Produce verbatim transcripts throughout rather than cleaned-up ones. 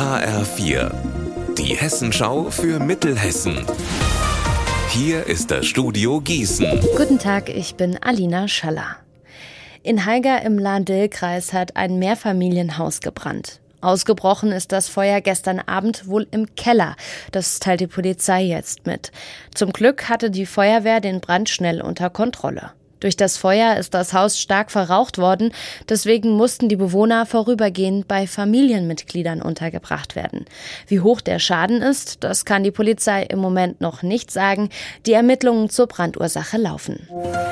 H R vier, die Hessenschau für Mittelhessen. Hier ist das Studio Gießen. Guten Tag, ich bin Alina Schaller. In Haiger im Lahn-Dill-Kreis hat ein Mehrfamilienhaus gebrannt. Ausgebrochen ist das Feuer gestern Abend wohl im Keller. Das teilt die Polizei jetzt mit. Zum Glück hatte die Feuerwehr den Brand schnell unter Kontrolle. Durch das Feuer ist das Haus stark verraucht worden. Deswegen mussten die Bewohner vorübergehend bei Familienmitgliedern untergebracht werden. Wie hoch der Schaden ist, das kann die Polizei im Moment noch nicht sagen. Die Ermittlungen zur Brandursache laufen.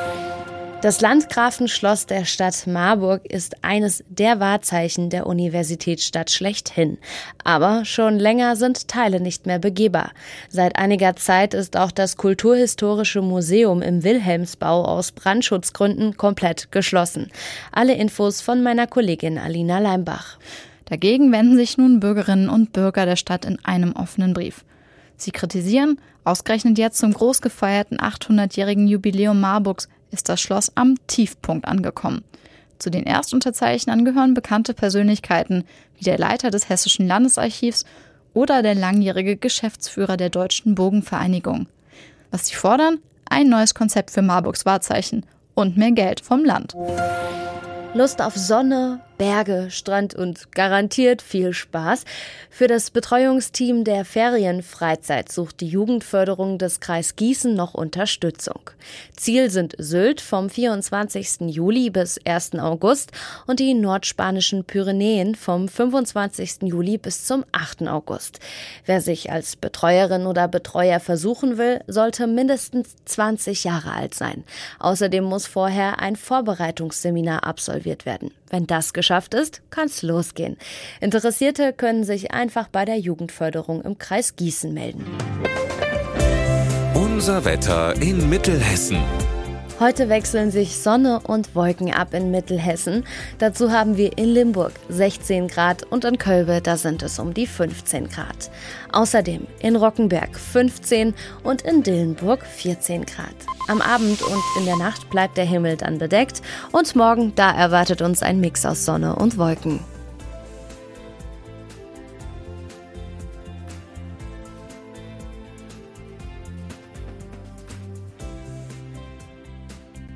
Das Landgrafenschloss der Stadt Marburg ist eines der Wahrzeichen der Universitätsstadt schlechthin. Aber schon länger sind Teile nicht mehr begehbar. Seit einiger Zeit ist auch das Kulturhistorische Museum im Wilhelmsbau aus Brandschutzgründen komplett geschlossen. Alle Infos von meiner Kollegin Alina Leimbach. Dagegen wenden sich nun Bürgerinnen und Bürger der Stadt in einem offenen Brief. Sie kritisieren, ausgerechnet jetzt zum groß gefeierten achthundertjährigen Jubiläum Marburgs ist das Schloss am Tiefpunkt angekommen. Zu den Erstunterzeichnern gehören bekannte Persönlichkeiten wie der Leiter des Hessischen Landesarchivs oder der langjährige Geschäftsführer der Deutschen Bogenvereinigung. Was sie fordern? Ein neues Konzept für Marburgs Wahrzeichen und mehr Geld vom Land. Lust auf Sonne, Berge, Strand und garantiert viel Spaß. Für das Betreuungsteam der Ferienfreizeit sucht die Jugendförderung des Kreis Gießen noch Unterstützung. Ziel sind Sylt vom vierundzwanzigsten Juli bis ersten August und die nordspanischen Pyrenäen vom fünfundzwanzigsten Juli bis zum achten August. Wer sich als Betreuerin oder Betreuer versuchen will, sollte mindestens zwanzig Jahre alt sein. Außerdem muss vorher ein Vorbereitungsseminar absolviert werden. Wenn das geschafft ist, kann's losgehen. Interessierte können sich einfach bei der Jugendförderung im Kreis Gießen melden. Unser Wetter in Mittelhessen. Heute wechseln sich Sonne und Wolken ab in Mittelhessen. Dazu haben wir in Limburg sechzehn Grad und in Kölbe, da sind es um die fünfzehn Grad. Außerdem in Rockenberg fünfzehn und in Dillenburg vierzehn Grad. Am Abend und in der Nacht bleibt der Himmel dann bedeckt und morgen, da erwartet uns ein Mix aus Sonne und Wolken.